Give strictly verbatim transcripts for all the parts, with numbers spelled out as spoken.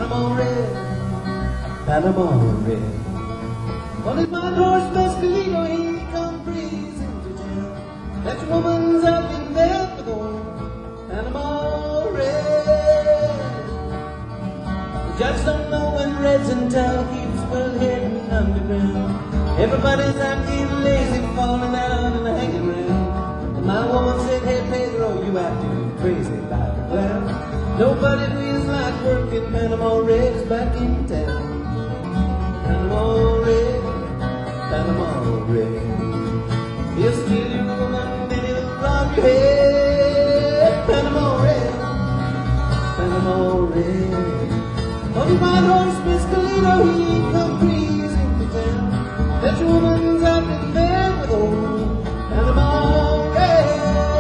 Panama red, Panama red. On his white horse, Mescalito, he come breezing to town. That woman's up in there for gold, Panama red. The judge don't know when red's in town, keeps well hidden underground. Everybody's out getting lazy, falling down and hanging around. And my woman said, hey Pedro, you acting crazy like a clown. Nobody feels like working, Panama red's back in town. Panama red, Panama red. He'll steal your woman, then he'll rob your head. Panama red, Panama red. On his white horse, Mescalito, he come breezing to town. That woman's out in there with old Panama red.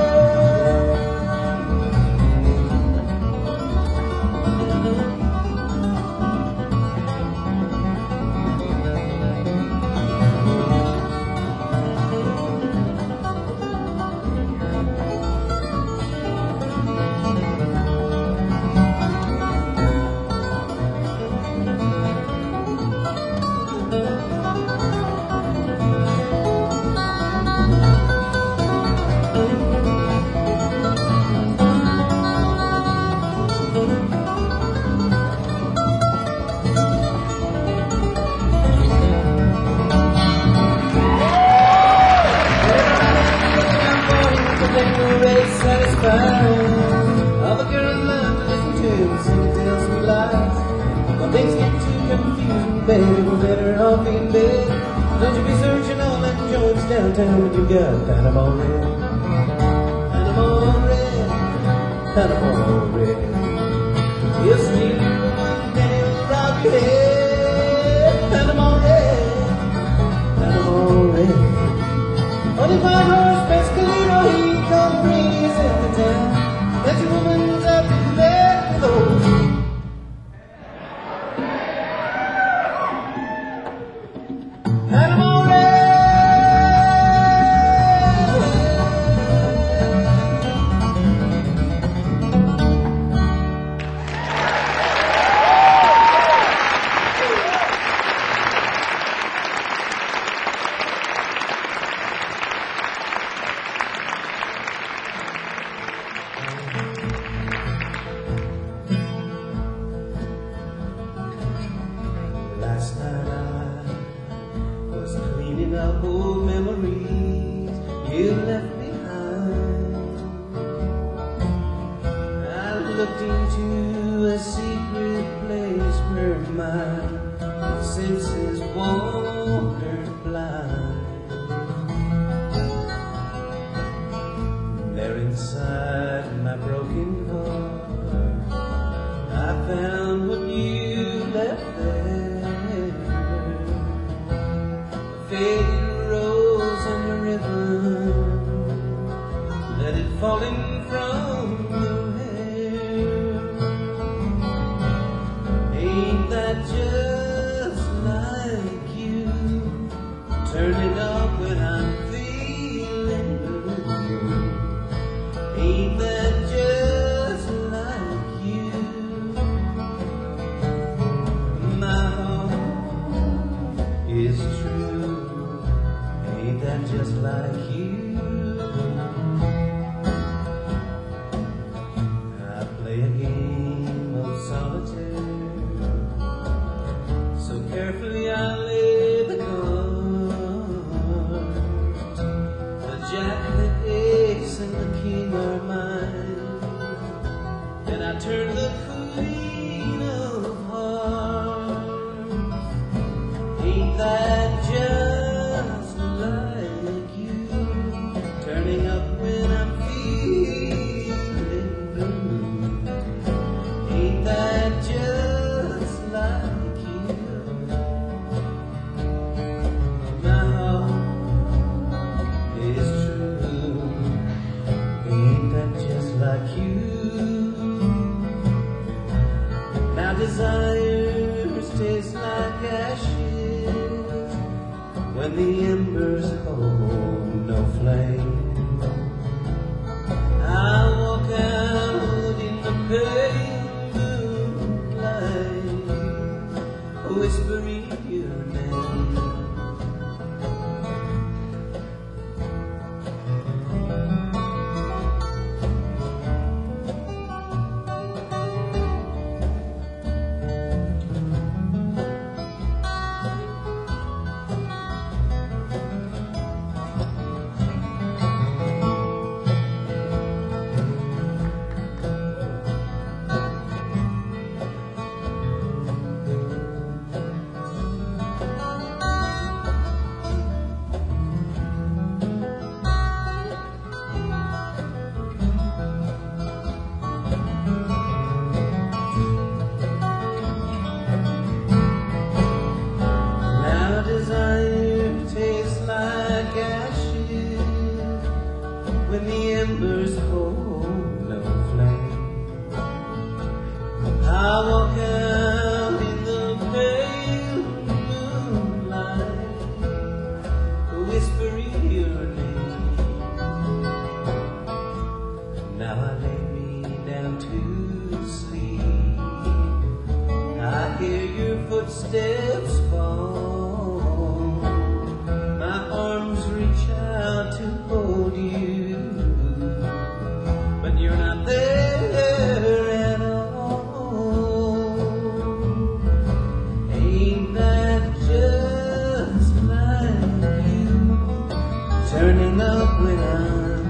Other girls love to listen to him sing and tell some lies. When things get too confusing, baby, we're better off in bed. Don't you be searching all them joints downtown when you got Panama red, Panama red, Panama red. He'll steal your woman, then he'll rob your head. Panama red, Panama red. On his white horse, Mescalito, he come breezing to town. That your woman's up in there with old Panama red. Last night I was cleaning up old memories you left behind. I looked into a secret place where my senses wandered blind. There inside my broken heart, I found what you left there. Faded rose and a ribbon, let it falling from your hair. Ain't that just like you? Turn it up when I'm feeling blue. Ain't that just like you? My heart is true. Ain't that just like you? I play a game of solitaire, so carefully I lay the cards. The jack, the ace, and the king are mine. Then I turn the queen of hearts. Ain't that just like you? Turning up when I'm feeling blue. Ain't that just like you? My heart is true. Ain't that just like you? Now desires taste like ashes when the embers hold no flame. I walk out in the pale moonlight. when the embers hold no flame. I walk out in the pale moonlight, whispering your name. Now I lay me down to sleep. I hear your footsteps fall. My arms reach out to hold you, but you're not there at all. Ain't that just like you, turning up when I'm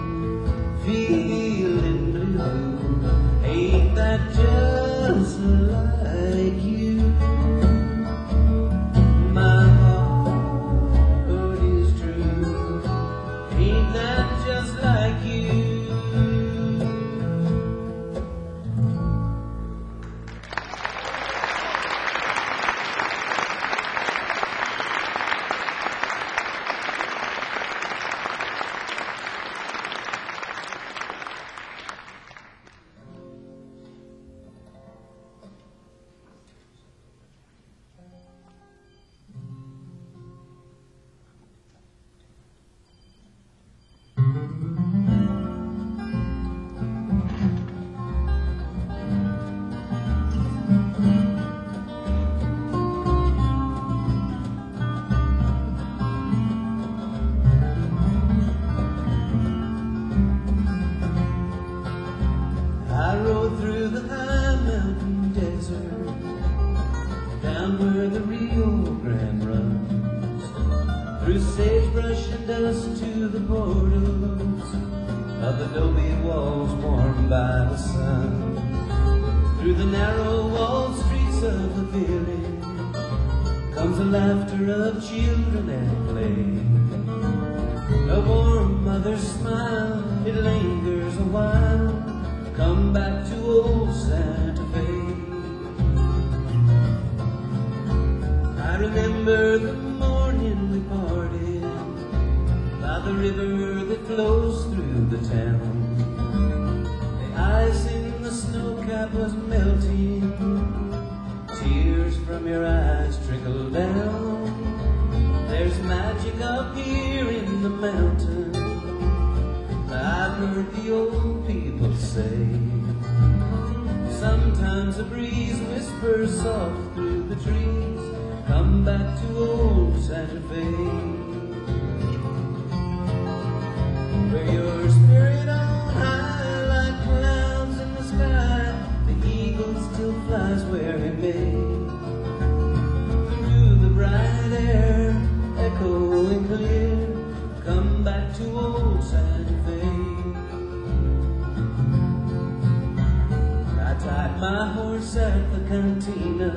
feeling blue? Ain't that just like you? My heart is true. Ain't that just like you? I rode through the high mountain desert, down where the Rio Grande runs, through sagebrush and dust to the borders of the adobe walls warmed by the sun, through the narrow walled streets of the village comes the laughter of children at play. A warm mother's smile, it lingers a while. Come back to old Santa Fe. I remember the morning we parted by the river that flows through the town. The ice in the snowcap was melting, tears from your eyes trickled down. There's magic up here in the mountains, I've heard the old people say. Sometimes a breeze whispers soft through the trees, come back to old Santa Fe, where your spirit on high like clouds in the sky. The eagle still flies where he may, through the bright air, echoing clear. Come back to old Santa Fe. I tied my horse at the cantina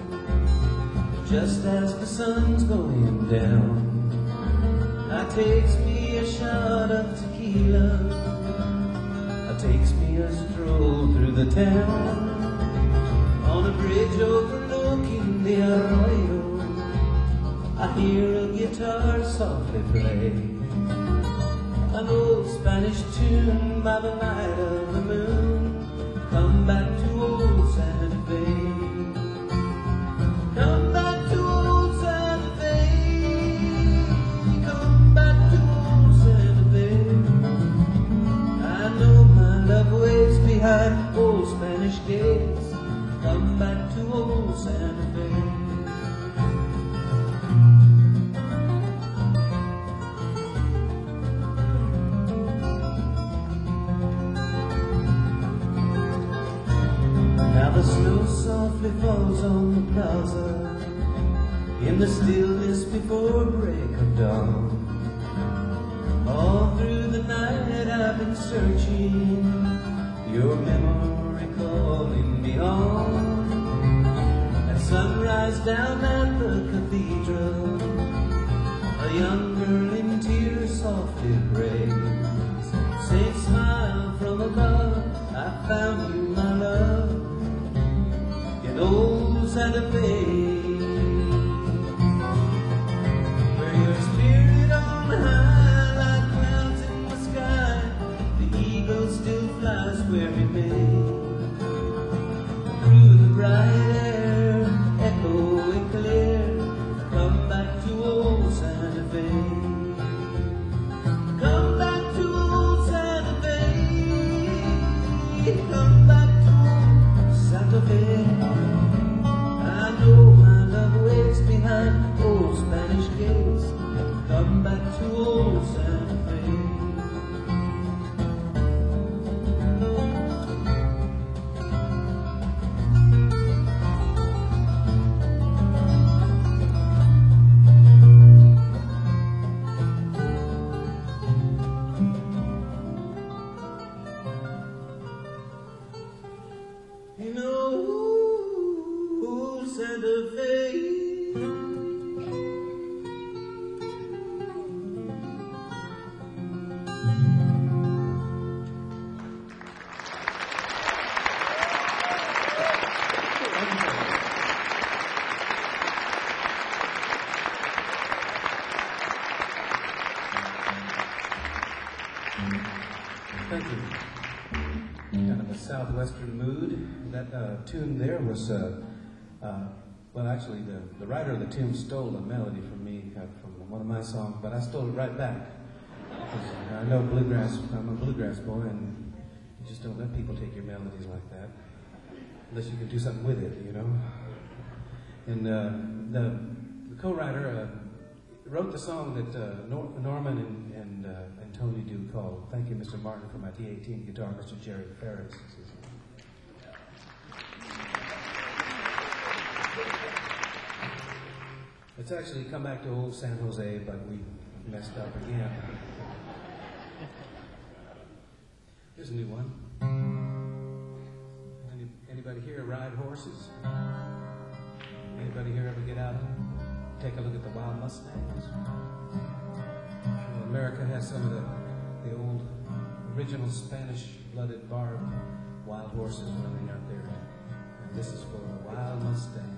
just as the sun's going down. I takes me a shot of tequila, I takes me a stroll through the town. On a bridge overlooking the arroyo, I hear a guitar softly play an old Spanish tune by the light of the moon. Come back to old Santa Fe. Come back to old Santa Fe. Come back to old Santa Fe. I know my love waits behind old Spanish gates. Come back to old Santa Fe. Now the snow softly falls on the plaza in the stillness before break of dawn. All through the night I've been searching, your memory calling me on. At sunrise down at the cathedral, a young girl in tears softly prays. Say smile from above, I found you my love, in old Santa Fe, where your spirit on high like clouds in the sky. Thank you. Kind of a southwestern mood. That uh, tune there was, uh, uh, well, actually, the, the writer of the tune stole a melody from me uh, from one of my songs, but I stole it right back. I know bluegrass. I'm a bluegrass boy, and you just don't let people take your melodies like that, unless you can do something with it, you know. And uh, the, the co-writer uh, wrote the song that uh, Nor- Norman and and, uh, and Tony do called "Thank You, Mister Martin," for my T eighteen guitar, Mister Jerry Ferris. It's actually come back to old San Jose, but we messed up again. Here's a new one. Any, anybody here ride horses? Anybody here ever get out and take a look at the wild Mustangs? Well, America has some of the, the old original Spanish-blooded barred wild horses running out there. And this is for a wild Mustang.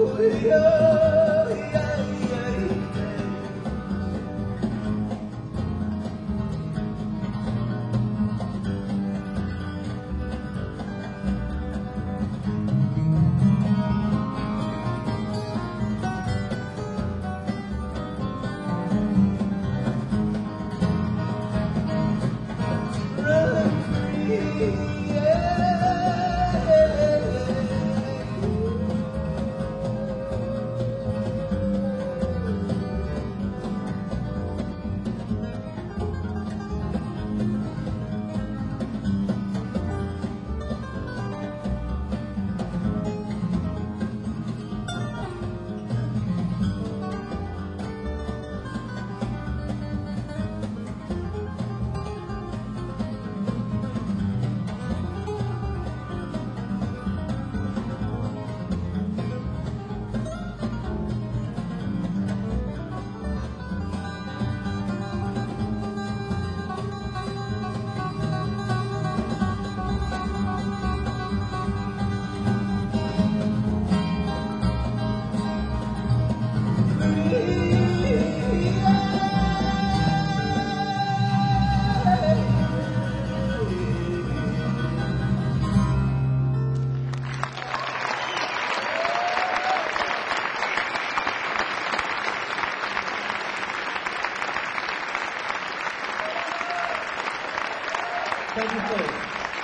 Thank you, folks.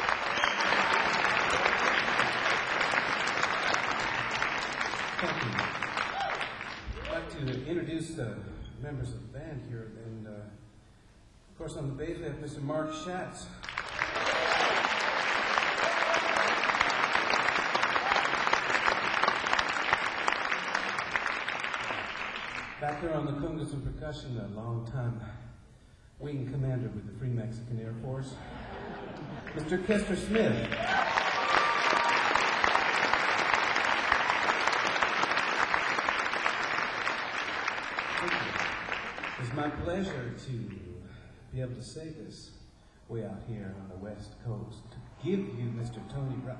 Thank you. I'd like to introduce the members of the band here, and uh, of course on the bass we have Mister Mark Schatz. Back there on the congas and percussion, a long-time wing commander with the Free Mexican Air Force, Mister Kester Smith. It's my pleasure to be able to say this way out here on the West Coast, to give you Mister Tony Rice.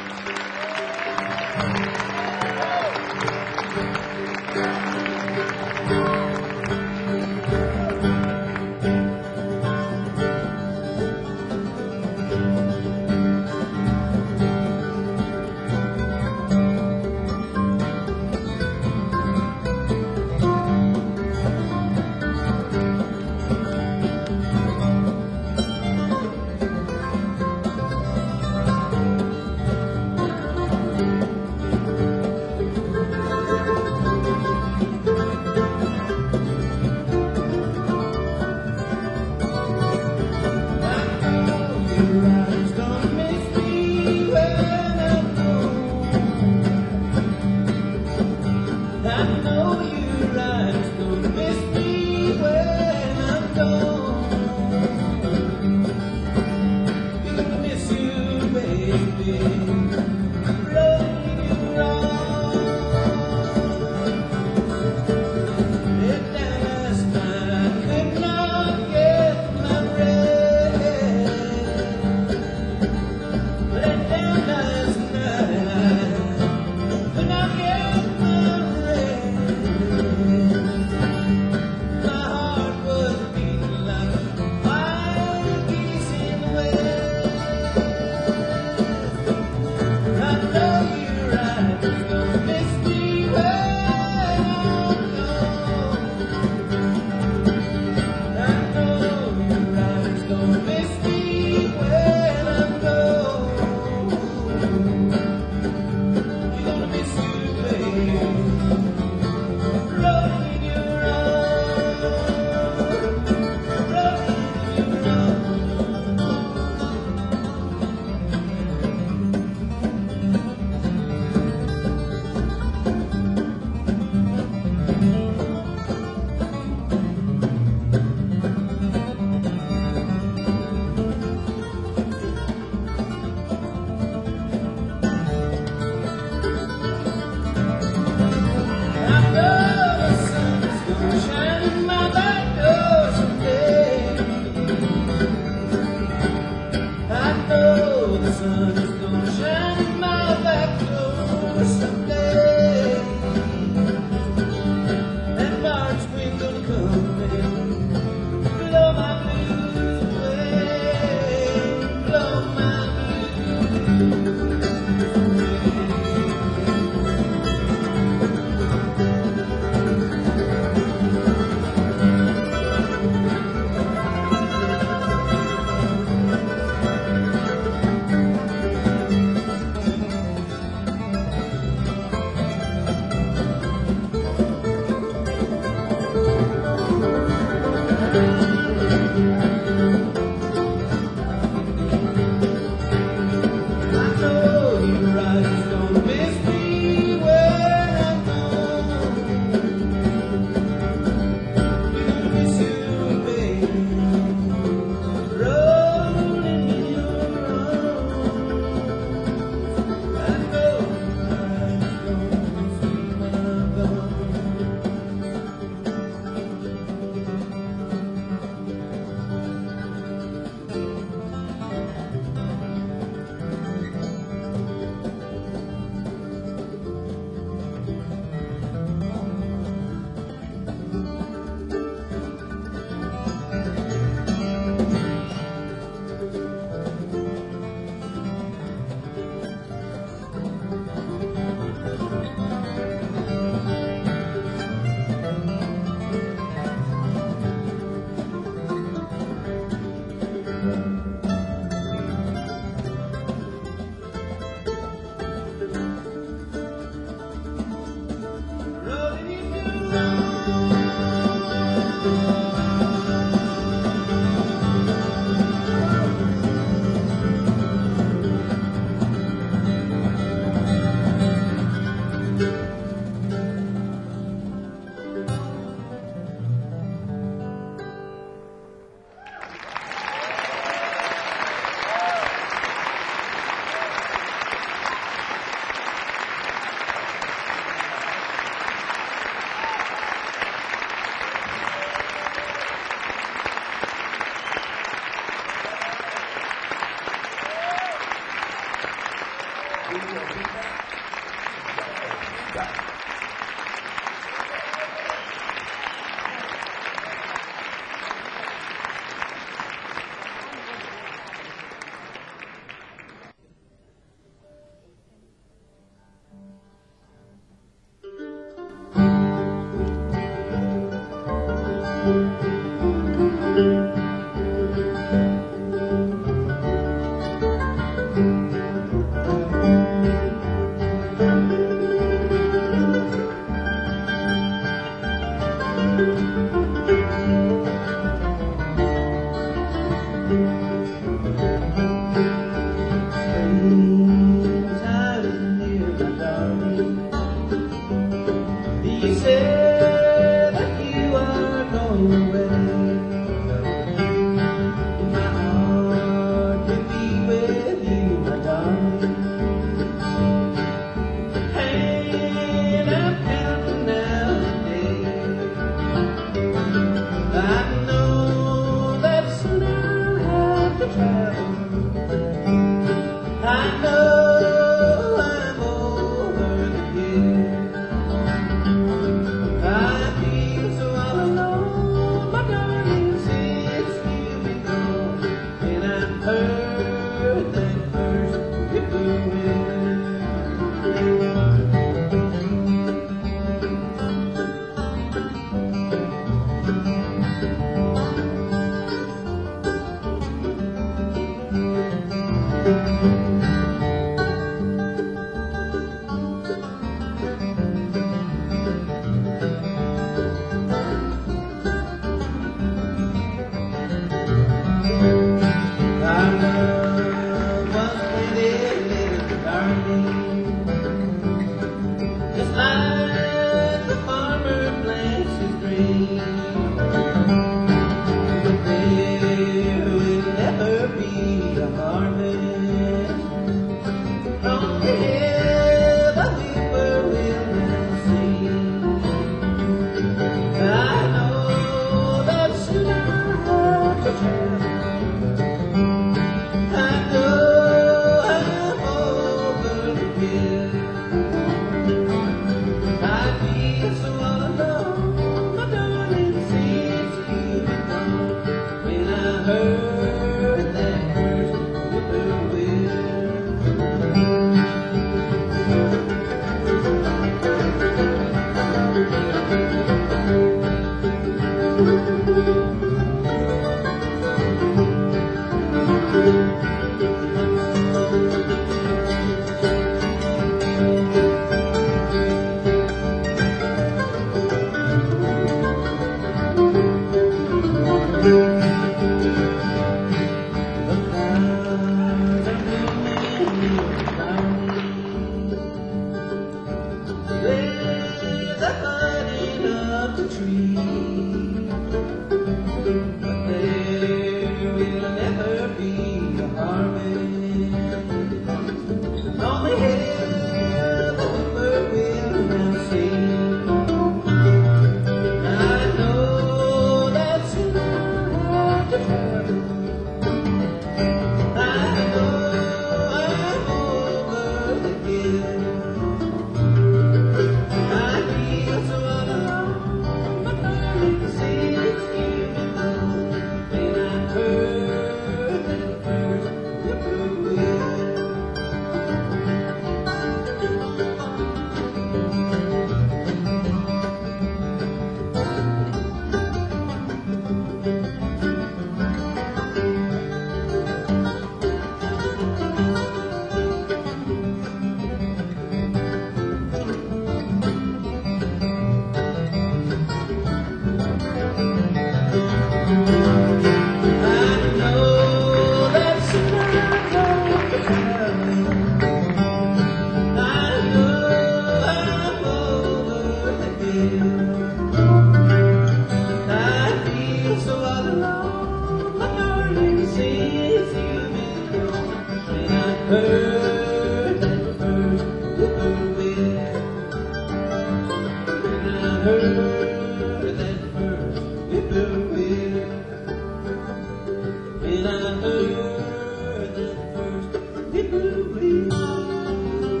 When I heard that first whippoorwill.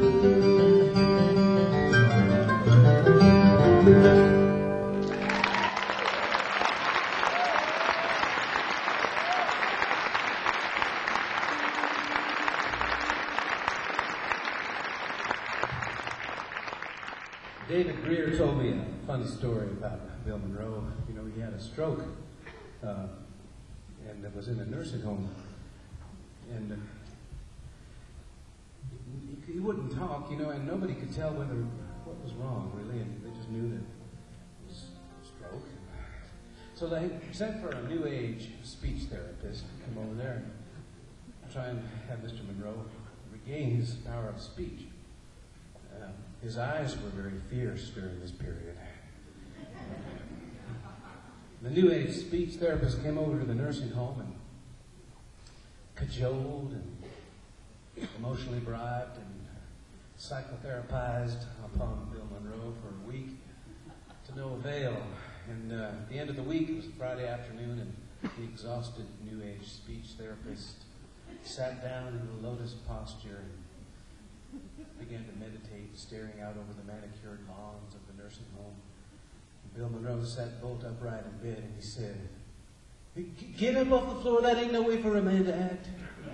David Greer told me a funny story about Bill Monroe. You know, he had a stroke uh, and it was in a nursing home. And uh, he, he wouldn't talk, you know, and nobody could tell whether what was wrong, really. And they just knew that it was a stroke. So they sent for a new age speech therapist to come over there and try and have Mister Monroe regain his power of speech. Uh, his eyes were very fierce during this period. The new age speech therapist came over to the nursing home and cajoled and emotionally bribed and psychotherapized upon Bill Monroe for a week to no avail. And uh, at the end of the week, it was Friday afternoon, and the exhausted new age speech therapist sat down in a lotus posture and began to meditate, staring out over the manicured lawns of the nursing home. And Bill Monroe sat bolt upright in bed, and he said, "Get up off the floor, that ain't no way for a man to act."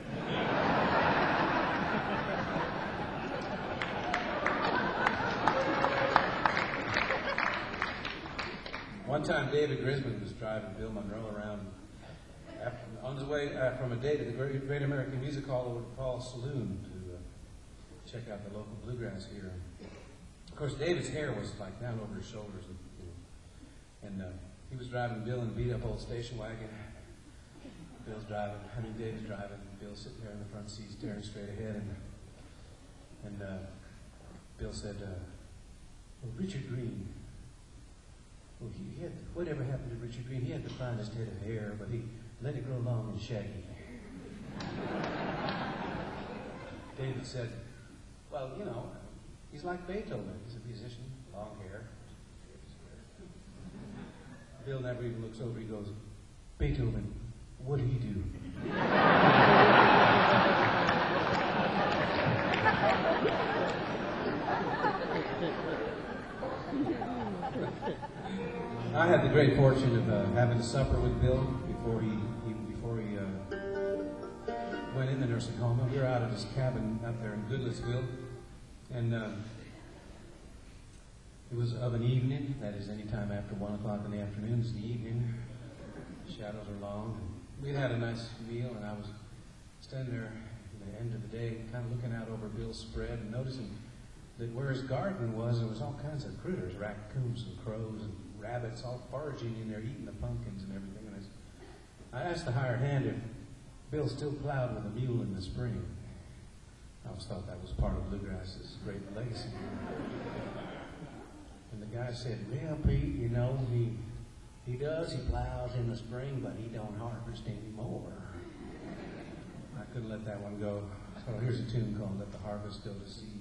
One time, David Grisman was driving Bill Monroe around after, on his way uh, from a date at the Great, Great American Music Hall over to Paul's Saloon to uh, check out the local bluegrass here. Of course, David's hair was like down over his shoulders, and, you know, and uh, he was driving Bill in a beat-up old station wagon. Bill's driving, I mean David's driving, and Bill's sitting there in the front seat staring straight ahead, and and uh, Bill said, uh, well, Richard Green. Well, he, he had, whatever happened to Richard Green? He had the finest head of hair, but he let it grow long and shaggy. David said, well, you know, he's like Beethoven. He's a musician, long hair. Bill never even looks over. He goes, Beethoven, what did he do? I had the great fortune of uh, having supper with Bill before he, he before he uh, went in the nursing home. We were out at his cabin out there in Goodlettsville, and uh, it was of an evening. That is, any time after one o'clock in the afternoon is the evening. Shadows are long. We'd had a nice meal, and I was standing there at the end of the day, kind of looking out over Bill's spread and noticing that where his garden was, there was all kinds of critters, raccoons and crows and rabbits, all foraging in there, eating the pumpkins and everything. And I, I asked the hired hand if Bill still plowed with a mule in the spring. I always thought that was part of bluegrass's great legacy. And the guy said, well, Pete, you know, he he does, he plows in the spring, but he don't harvest anymore. I couldn't let that one go. So here's a tune called Let the Harvest Go to Seed.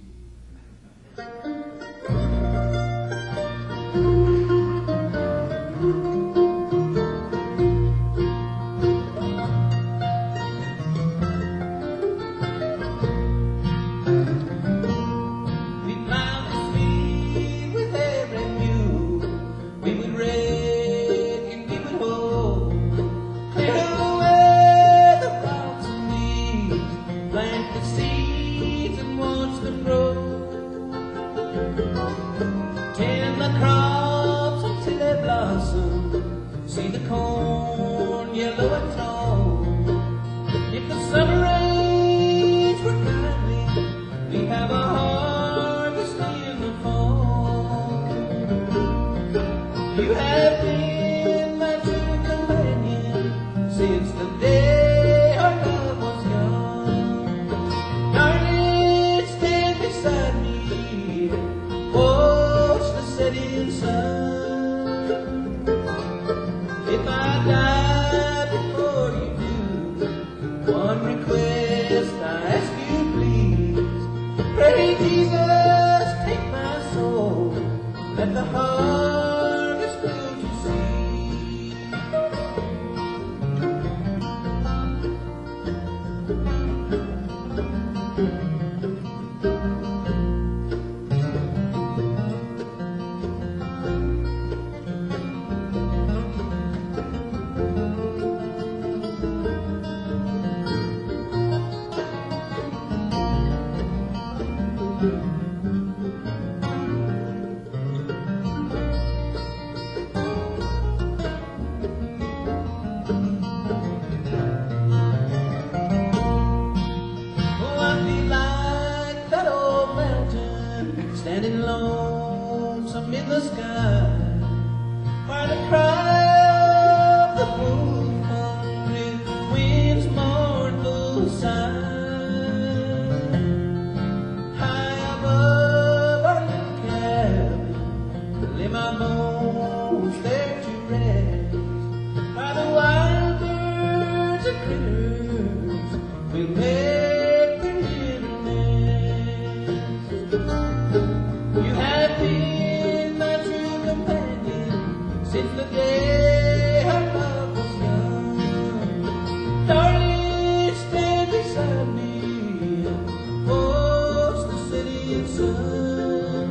the sky, where the cry of the wolf hungry winds mournful sigh. High above our little cabin, lay my bones there to rest, by the wild birds and critters will make their little nest. You have been my true companion since the day our love was young. Darling, stand beside me and watch the setting sun.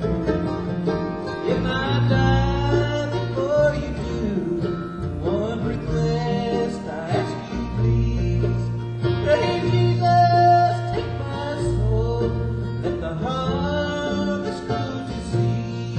If I die before you do, one request I ask you please. Pray Jesus, take my soul, let the harvest go to seed.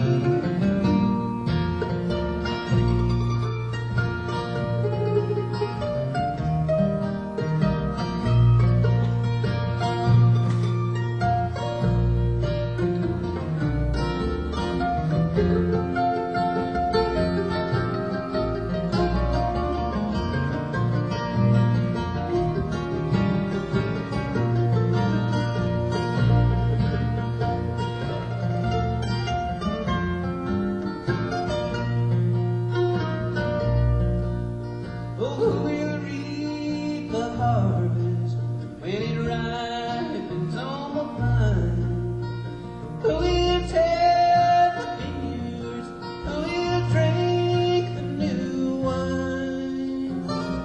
Oh, who will reap the harvest when it ripens on the vine? Who will tend the vineyards? Who will drink the new wine?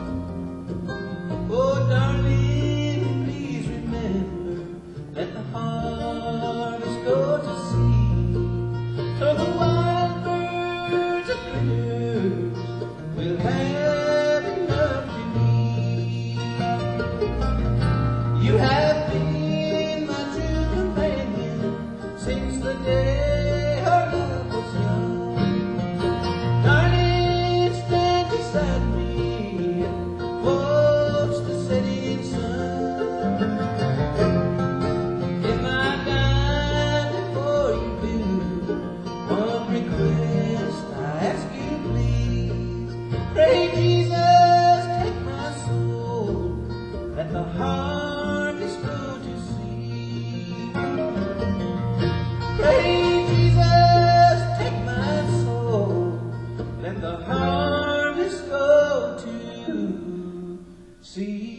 Oh, darling, please remember, let the harvest go to seed, so the wild birds and critters will have enough to eat. You have been my true companion since the day our love was young. Darling, stand beside me and watch the setting sun. If I die before you do, one request I ask you please. Pray Jesus, take my soul, let the harvest go to seed. Pray Jesus, take my soul, let the harvest go to seed.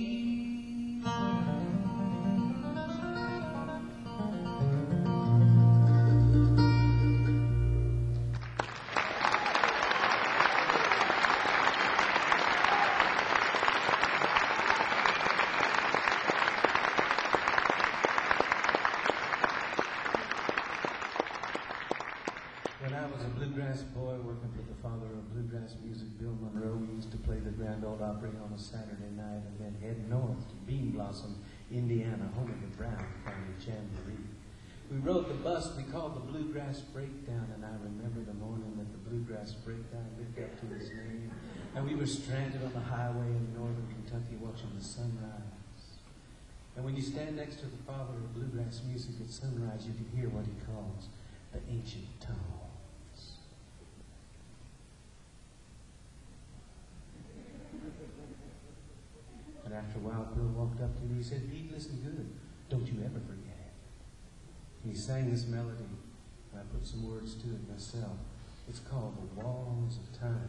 When I was a bluegrass boy working for the father of bluegrass music, Bill Monroe, we used to play the Grand Ole Opry on a Saturday night and then head north to Bean Blossom, Indiana, home of the Brown family jamboree. We rode the bus we called the Bluegrass Breakdown, and I remember the morning that the Bluegrass Breakdown lived up to his name, and we were stranded on the highway in northern Kentucky watching the sunrise. And when you stand next to the father of bluegrass music at sunrise, you can hear what he calls the ancient tones. And after a while, Bill walked up to me and he said, "Pete, listen good. Don't you ever forget it." And he sang this melody, and I put some words to it myself. It's called The Walls of Time.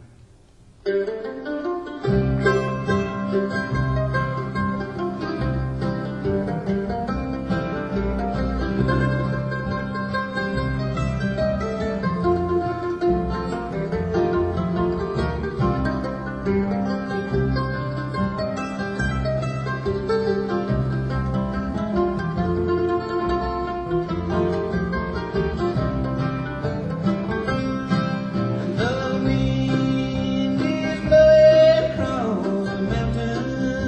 The wind is blowing across the mountains.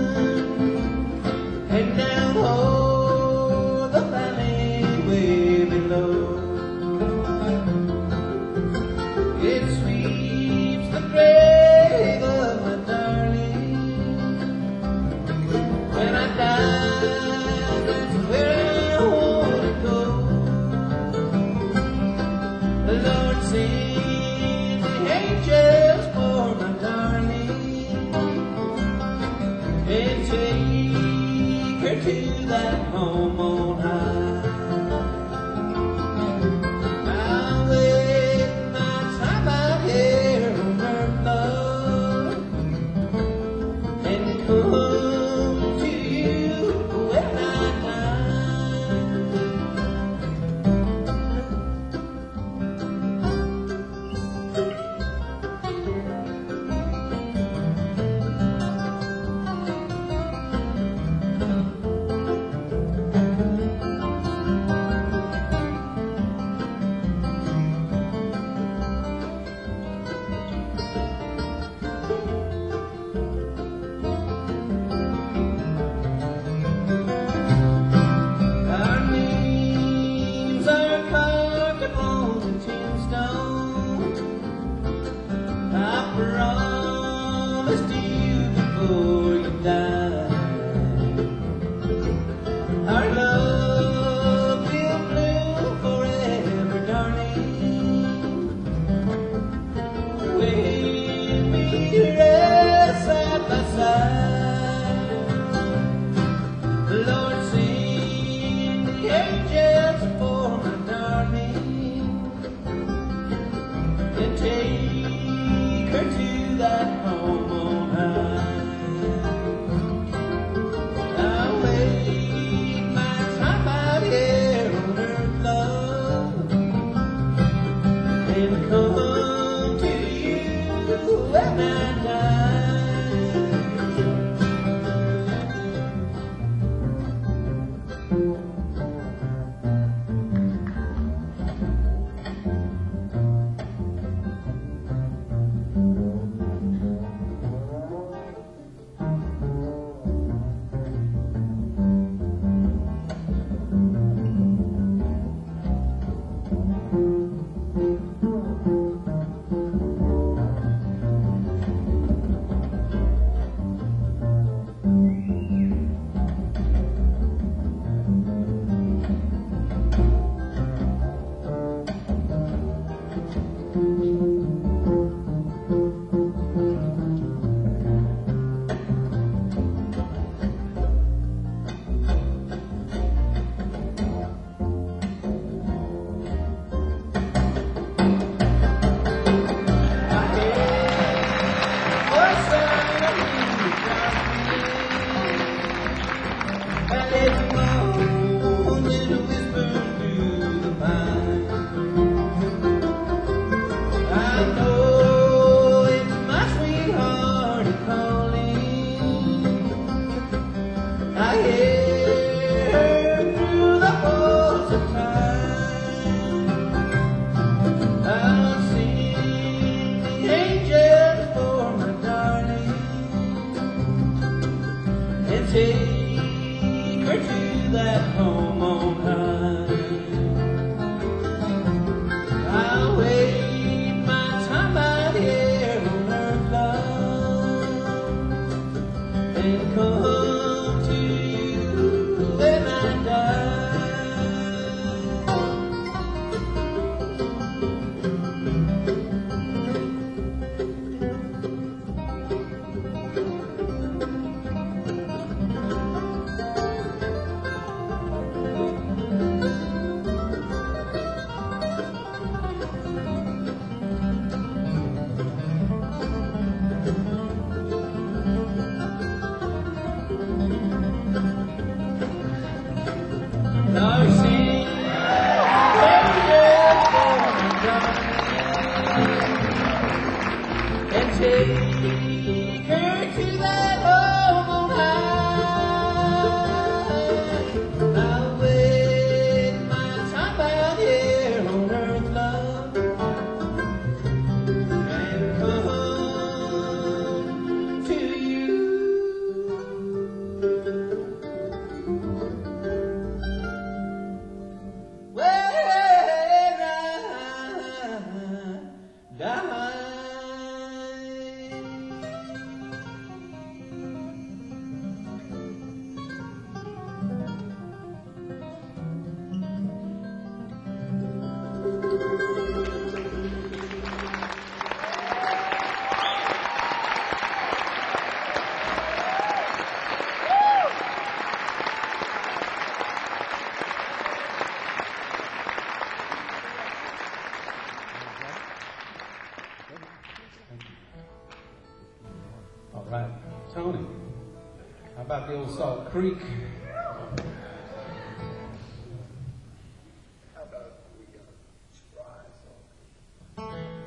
and take her to that home on high. I'll wait my time out here on earth, love, and come to you when I promised you before you died. Our love will bloom forever, darling, when we rest side by side. The Lord send the angels for my darling and take her to that home on high. I'll wait my time out here on earth, love, and come to you when I die. I hear through the halls of time, I'll sing the angels for my darling and take her to that home on high. I'll wait my time out here on earth, love, and come about the old Salt Creek. How about we uh, try Salt Creek?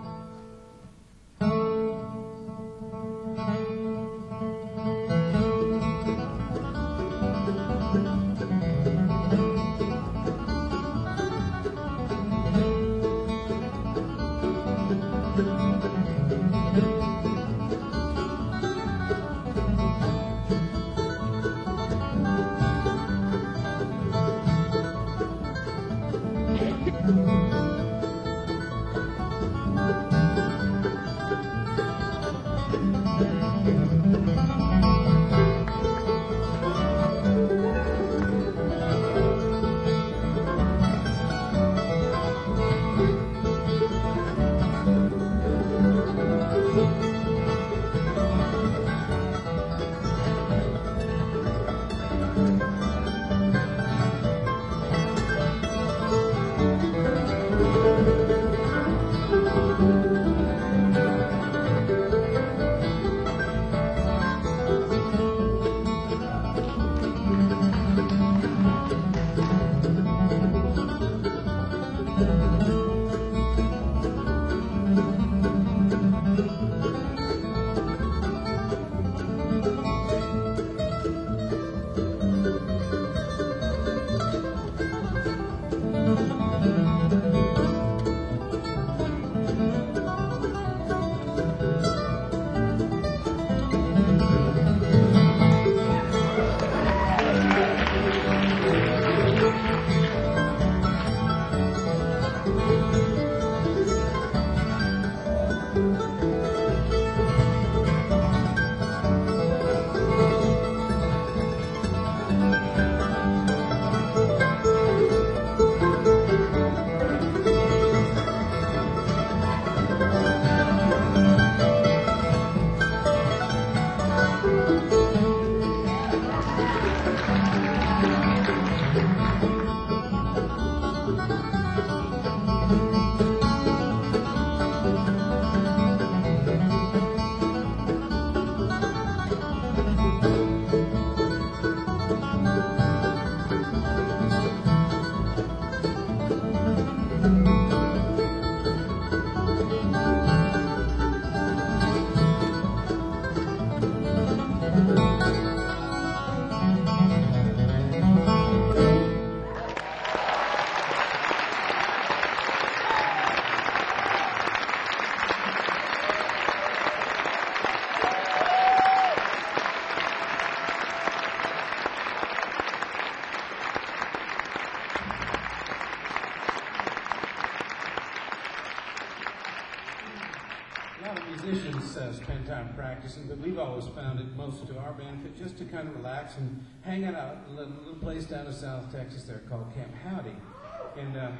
Musicians uh, spend time practicing, but we've always found it most to our benefit just to kind of relax and hang out at a little, little place down in South Texas there called Camp Howdy. And uh,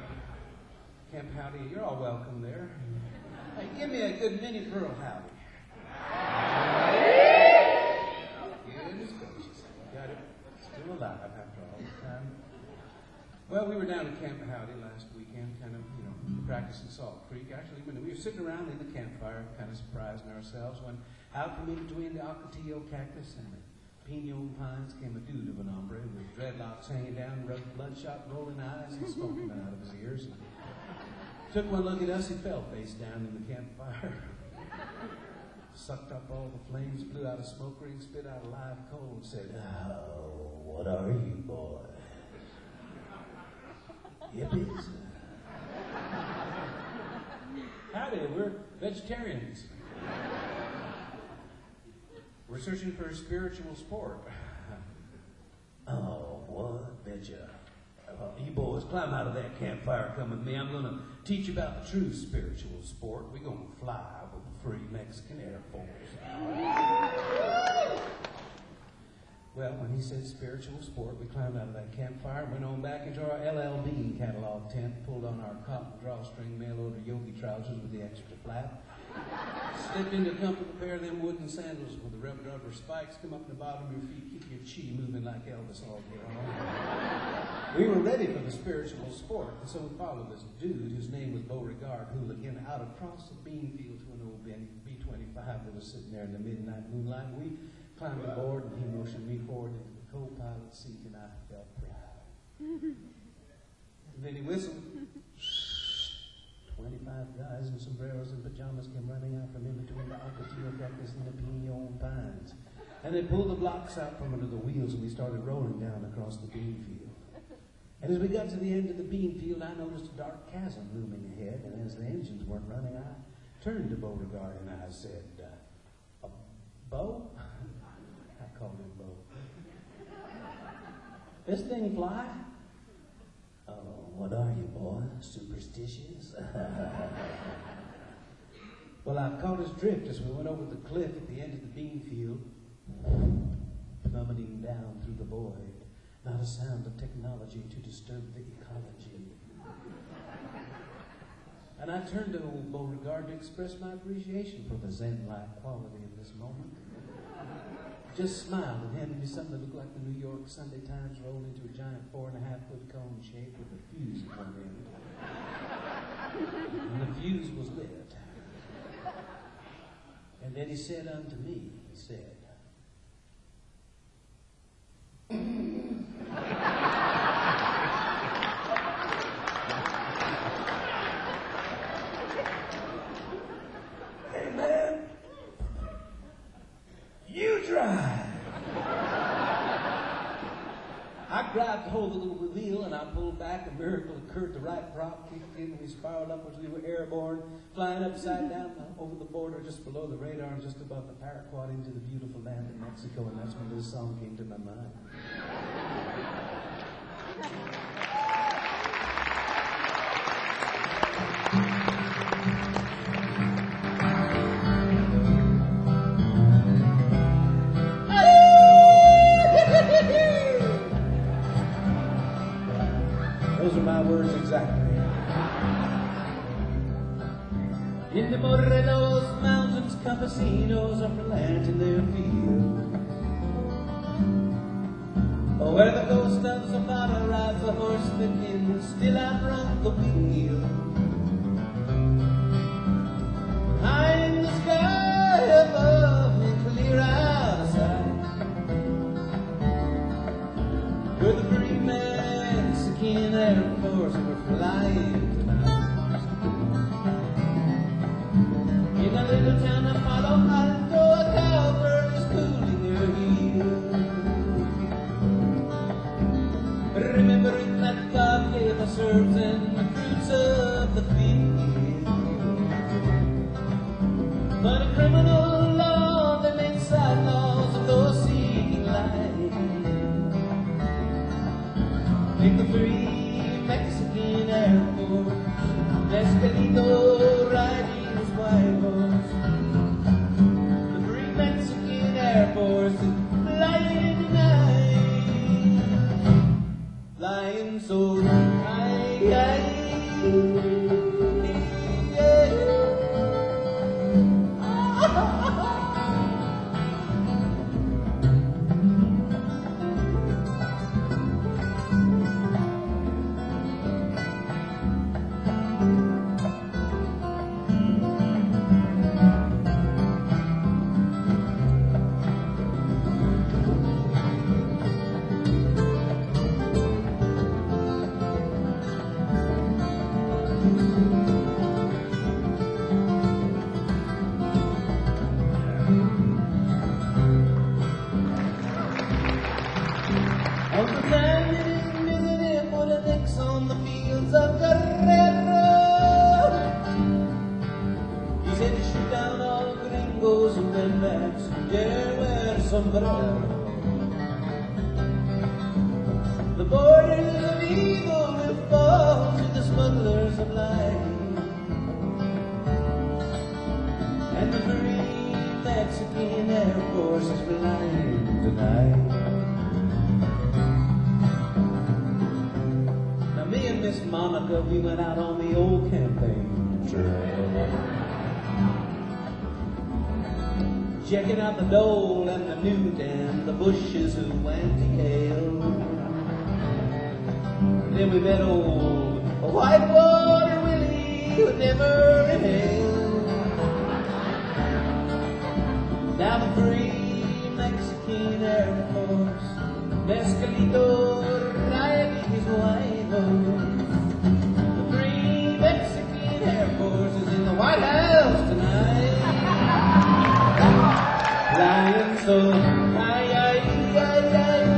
Camp Howdy, you're all welcome there. Hey, give me a good minute for Earl Howdy. Goodness gracious, got it. Still alive after all this time. Well, we were down at Camp Howdy last weekend, kind of, you know, practicing Salt Creek. Actually, when we were sitting around in the campfire, kind of surprising ourselves, when out from in between the Ocotillo cactus and the pinon pines came a dude of an hombre with dreadlocks hanging down, rugged bloodshot, rolling eyes, and smoke coming out of his ears. And took one look at us, he fell face down in the campfire. Sucked up all the flames, blew out a smoke ring, spit out a live coal, and said, "Oh, what are you, boy? Hippies?" Howdy, we're vegetarians. We're searching for a spiritual sport. Oh, what? Betcha. Well, you boys, climb out of that campfire, come with me. I'm going to teach you about the true spiritual sport. We're going to fly with the free Mexican Air Force. Well, when he said spiritual sport, we climbed out of that campfire, went on back into our L L Bean catalog tent, pulled on our cotton drawstring mail-order yogi trousers with the extra flap, slipped into a comfortable pair of them wooden sandals with the rubber rubber spikes come up the bottom of your feet, keep your chi moving like Elvis all day long. We were ready for the spiritual sport, and so we followed this dude whose name was Beauregard Hooligan out across the bean field to an old B twenty-five that was sitting there in the midnight moonlight. We climbed aboard, and he motioned me forward into the co-pilot seat, and I felt proud. And then he whistled. Twenty-five guys in sombreros and pajamas came running out from in between the Acatio cactus and the pinon pines. And they pulled the blocks out from under the wheels, and we started rolling down across the bean field. And as we got to the end of the bean field, I noticed a dark chasm looming ahead, and as the engines weren't running, I turned to Beauregard and I said, uh, Bo? I called him Bo. This thing fly? Oh, what are you, boy? Superstitious? Well, I caught his drift as we went over the cliff at the end of the bean field, plummeting down through the void. Not a sound of technology to disturb the ecology. And I turned to old Beauregard to express my appreciation for the Zen-like quality of this moment. Just smiled and handed me something that looked like the New York Sunday Times rolled into a giant four and a half foot cone shape with a fuse at one end. And the fuse was lit. And then he said unto me, he said, hey man, you drive. I grabbed hold of the little wheel and I pulled back. A miracle occurred. The right prop kicked in and we spiraled upwards. We were airborne, flying upside down over the border just below the radar and just above the paraquat into the beautiful land of Mexico. And that's when this song came to my mind. Those are my words exactly. In the Morelos Mountains, campesinos are planting their fields. Oh, where the ghost of Zapata rides a horse that can still outrun the wheel. High in the sky above me, clear out of sight, where the free Mexican Air Force were flying tonight. In a little town of Palo Alto, a cowbird is cooling her heels, remembering that God gave us herbs and the fruits of the field. But a criminal law that made side laws of those seeking life. Take the free Mexican Air Force, Mescalito riding his white horse. The free Mexican Air Force is flying tonight, flying so high, high. On the fields of Guerrero, he said to shoot down all gringos and redbacks who dare wear sombrero. The borders of evil will fall to the smugglers of light, and the free Mexican Air Force is flying tonight. Me and Miss Monica, we went out on the old campaign trail, checking out the Dole and the Newt and the bushes who went to Yale. Then we met old Whitewater Willie who never inhaled. Now the free Mexican Mexican Air Force. Mescalito riding his white horse. The free Mexican Air Force is in the White House tonight. Flying so high, high, high, high.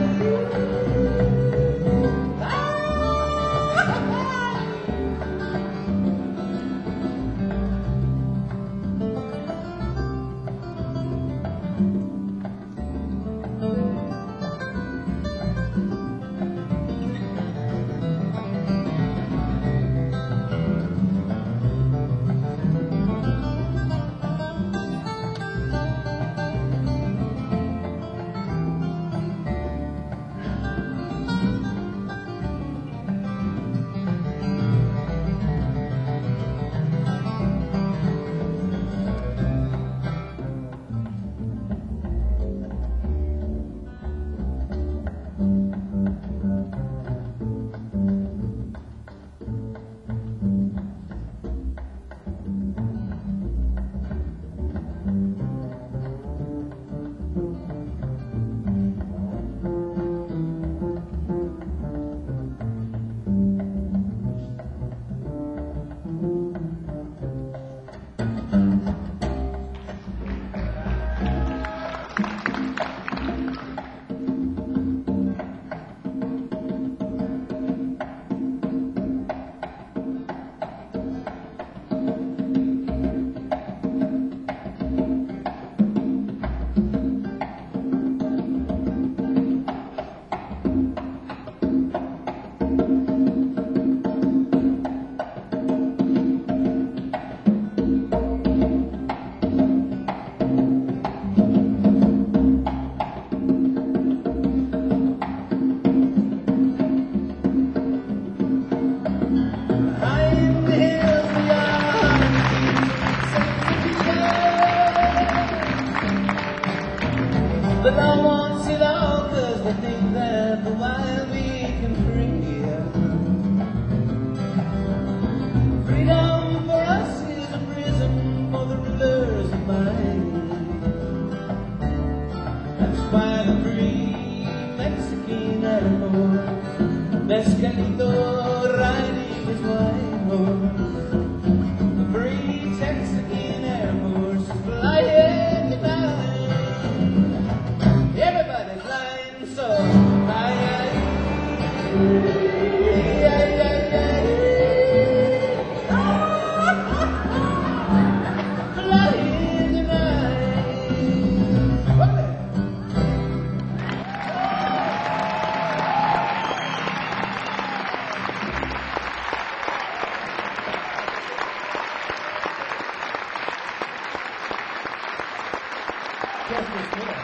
But I want it all, cause they think that the wild we can free. Freedom for us is a prison for the rulers of mind. That's why the free Mexican Air Force, Mescalito riding his white horse. The free Mexican Air Force is flying tonight. Everybody flying so high, high, high, flying tonight. Just as good.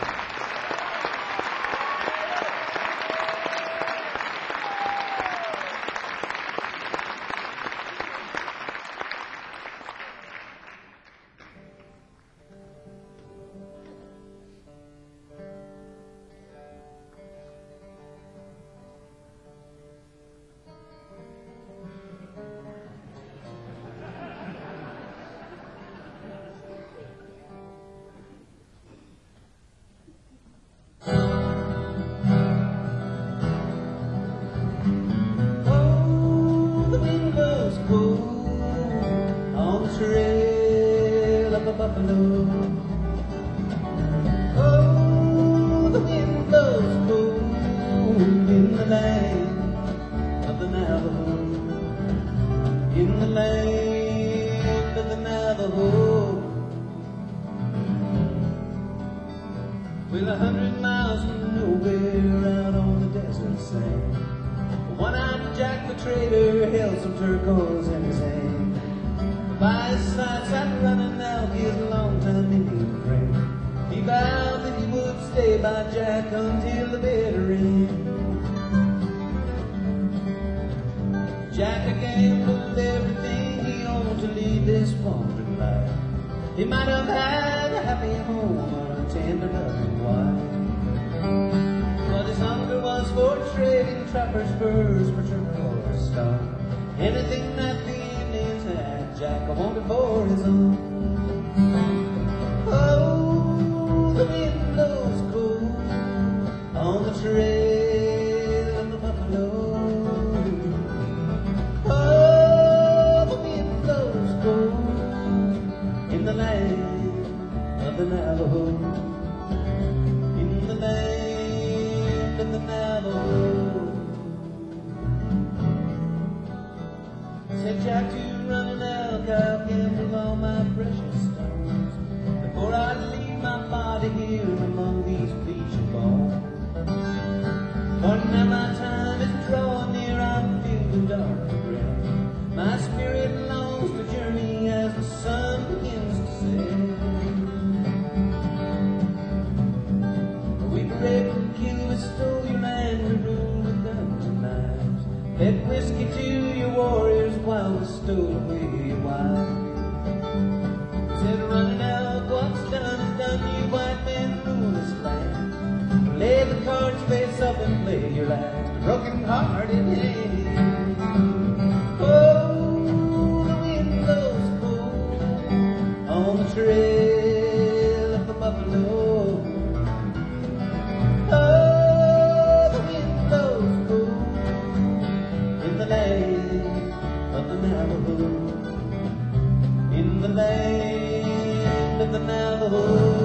Buffalo. Oh, the wind blows cold in the land of the Navajo, in the land of the Navajo. Well, a hundred miles from nowhere out on the desert sand, one-eyed Jack the trader held some turquoise in his hand. By his side sat running out his long-time Indian friend. He vowed that he would stay by Jack until the bitter end. Jack had gambled everything he owned to lead this wandering life. He might have had a happy home or a tender loving wife, but his hunger was for trading trappers' furs for turquoise stock. Anything that the Indians had, Jack wanted for his own. Oh, the wind blows cold now my time is drawing near, I feel the dark regret. My spirit longs to journey as the sun begins to set. We raped and killed, we stole your land, we ruled with guns and knives. Fed whiskey to your warriors while we stole away your wives. Said running out, what's done is done, you white men rule this land. Lay the cards face up and play your last broken-hearted hand. Oh, the wind blows cold on the trail of the buffalo. Oh, the wind blows cold in the land of the Navajo. In the land of the Navajo.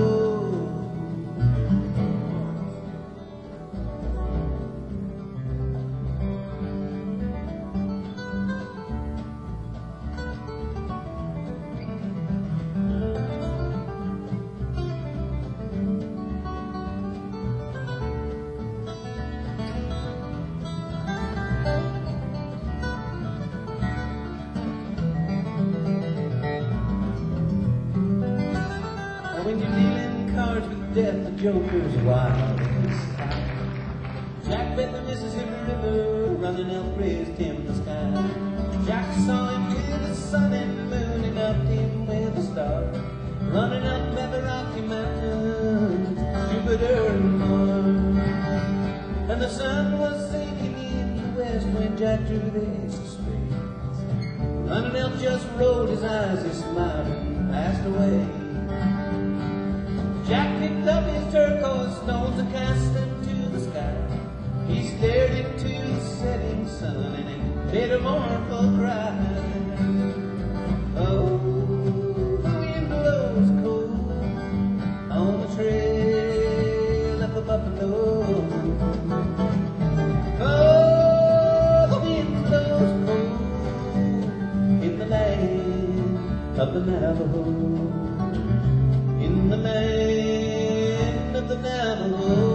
When you're dealing cards with death, the joker's wild in the sky. Jack bet the Mississippi River, running Elk raised him in the sky. Jack saw him with the sun and the moon, and upped him with a star. Running up the Rocky Mountains, Jupiter and Mars. And the sun was sinking in the west when Jack drew the ace of spades. Running Elk just rolled his eyes, he smiled and passed away. Jack picked up his turquoise stones and cast them to the sky. He stared into the setting sun and he made a mournful cry. Oh, the wind blows cold on the trail of the buffalo. Oh, the wind blows cold in the land of the Navajo. In the land of the Navajo.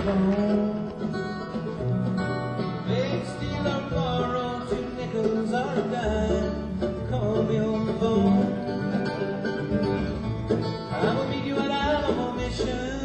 phone. They steal or borrow two nickels or a dime. Call me on the phone. I will meet you at Alamo Mission.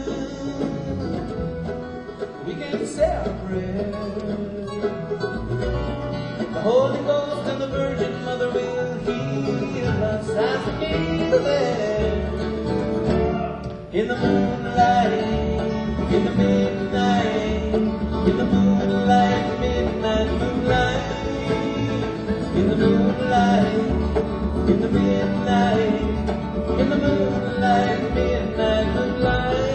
We can say our prayers. The Holy Ghost and the Virgin Mother will heal us as we kneel there in the moonlight, in the midnight, in the moonlight, midnight moonlight, in the moonlight, in the midnight, in the moonlight, midnight moonlight.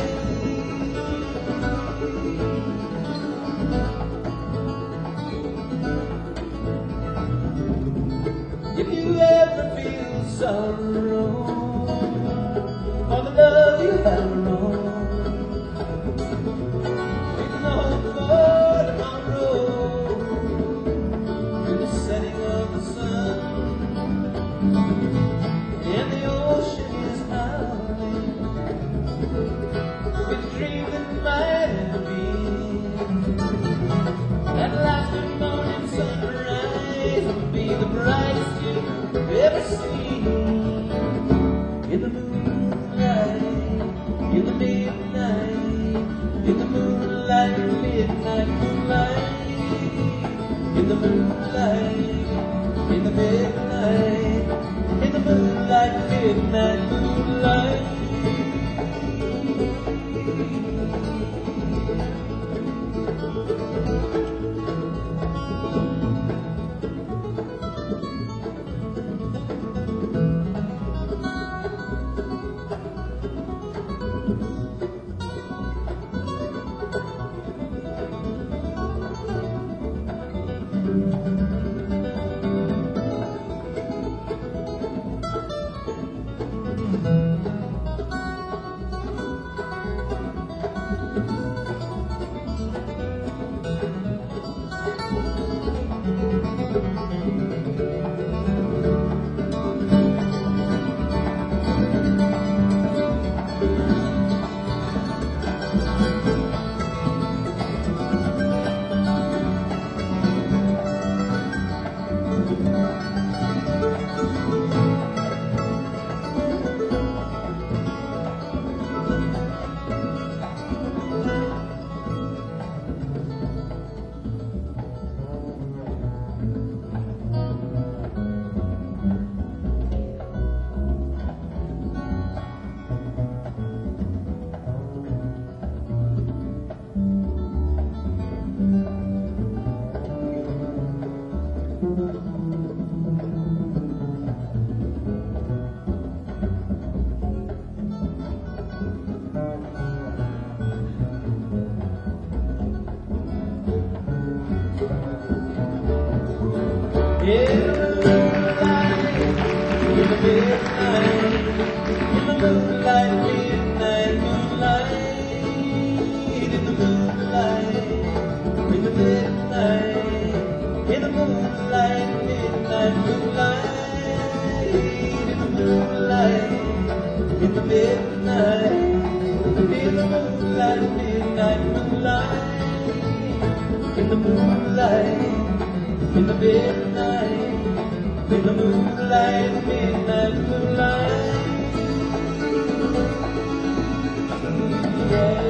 If you ever feel sorrow for the love you have known, you can hope for tomorrow in the setting of the sun, and the ocean is howling with a dream that might have been. That last morning sunrise will be the brightest you've ever seen. In the moonlight, in the midnight, in the moonlight, midnight moonlight, in the moonlight, in the midnight, in the moonlight, midnight moonlight. Yeah.